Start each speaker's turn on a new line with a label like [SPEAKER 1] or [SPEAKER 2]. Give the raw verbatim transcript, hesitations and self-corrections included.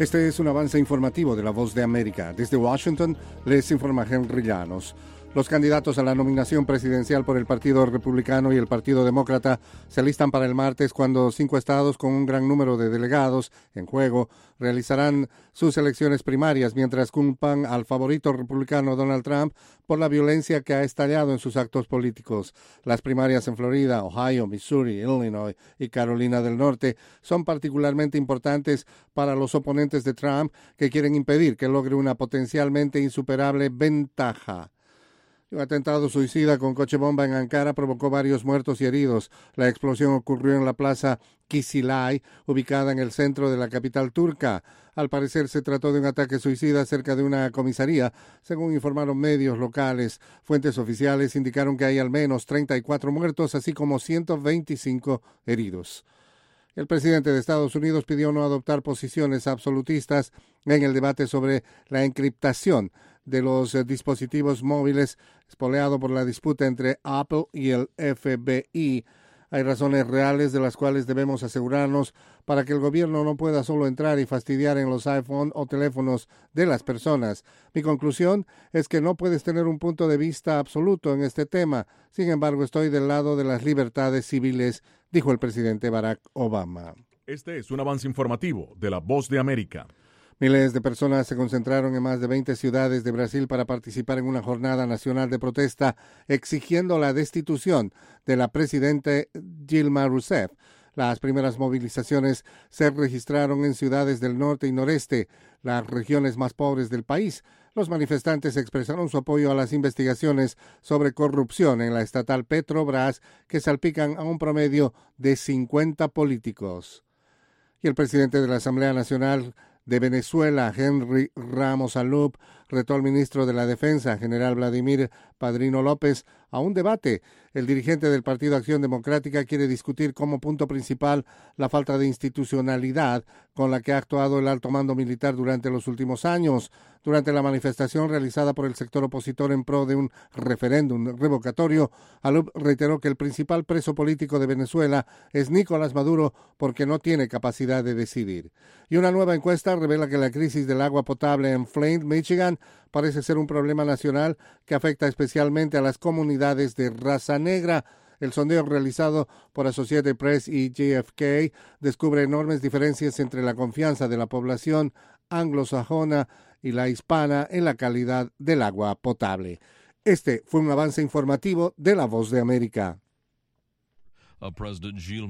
[SPEAKER 1] Este es un avance informativo de La Voz de América. Desde Washington les informa Henry Llanos. Los candidatos a la nominación presidencial por el Partido Republicano y el Partido Demócrata se alistan para el martes, cuando cinco estados con un gran número de delegados en juego realizarán sus elecciones primarias, mientras culpan al favorito republicano Donald Trump por la violencia que ha estallado en sus actos políticos. Las primarias en Florida, Ohio, Missouri, Illinois y Carolina del Norte son particularmente importantes para los oponentes de Trump, que quieren impedir que logre una potencialmente insuperable ventaja. Un atentado suicida con coche bomba en Ankara provocó varios muertos y heridos. La explosión ocurrió en la plaza Kizilay, ubicada en el centro de la capital turca. Al parecer se trató de un ataque suicida cerca de una comisaría, según informaron medios locales. Fuentes oficiales indicaron que hay al menos treinta y cuatro muertos, así como ciento veinticinco heridos. El presidente de Estados Unidos pidió no adoptar posiciones absolutistas en el debate sobre la encriptación de los eh, dispositivos móviles, espoleado por la disputa entre Apple y el F B I. Hay razones reales de las cuales debemos asegurarnos para que el gobierno no pueda solo entrar y fastidiar en los iPhone o teléfonos de las personas. Mi conclusión es que no puedes tener un punto de vista absoluto en este tema. Sin embargo, estoy del lado de las libertades civiles, dijo el presidente Barack Obama.
[SPEAKER 2] Este es un avance informativo de La Voz de América.
[SPEAKER 1] Miles de personas se concentraron en más de veinte ciudades de Brasil para participar en una jornada nacional de protesta exigiendo la destitución de la presidenta Dilma Rousseff. Las primeras movilizaciones se registraron en ciudades del norte y noreste, las regiones más pobres del país. Los manifestantes expresaron su apoyo a las investigaciones sobre corrupción en la estatal Petrobras, que salpican a un promedio de cincuenta políticos. Y el presidente de la Asamblea Nacional de Venezuela, Henry Ramos Alup, retó al ministro de la Defensa, general Vladimir Padrino López, a un debate. El dirigente del Partido Acción Democrática quiere discutir como punto principal la falta de institucionalidad con la que ha actuado el alto mando militar durante los últimos años. Durante la manifestación realizada por el sector opositor en pro de un referéndum revocatorio, Alup reiteró que el principal preso político de Venezuela es Nicolás Maduro, porque no tiene capacidad de decidir. Y una nueva encuesta revela que la crisis del agua potable en Flint, Michigan, parece ser un problema nacional que afecta especialmente a las comunidades de raza negra. El sondeo realizado por Associated Press y J F K descubre enormes diferencias entre la confianza de la población anglosajona y la hispana en la calidad del agua potable. Este fue un avance informativo de La Voz de América.